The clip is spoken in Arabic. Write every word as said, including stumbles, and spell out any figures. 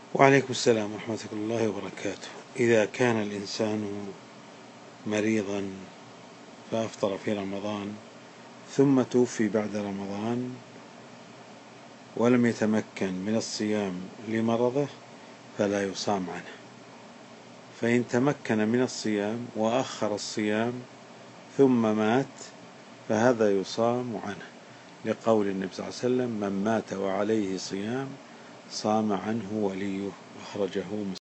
وعليكم السلام ورحمة الله وبركاته. إذا كان الإنسان مريضا فأفطر في رمضان ثم توفي بعد رمضان ولم يتمكن من الصيام لمرضه فلا يصام عنه، فإن تمكن من الصيام وأخر الصيام ثم مات فهذا يصام عنه، لقول النبي صلى الله عليه وسلم: من مات وعليه صيام صام عنه وليه، أخرجه مسلم.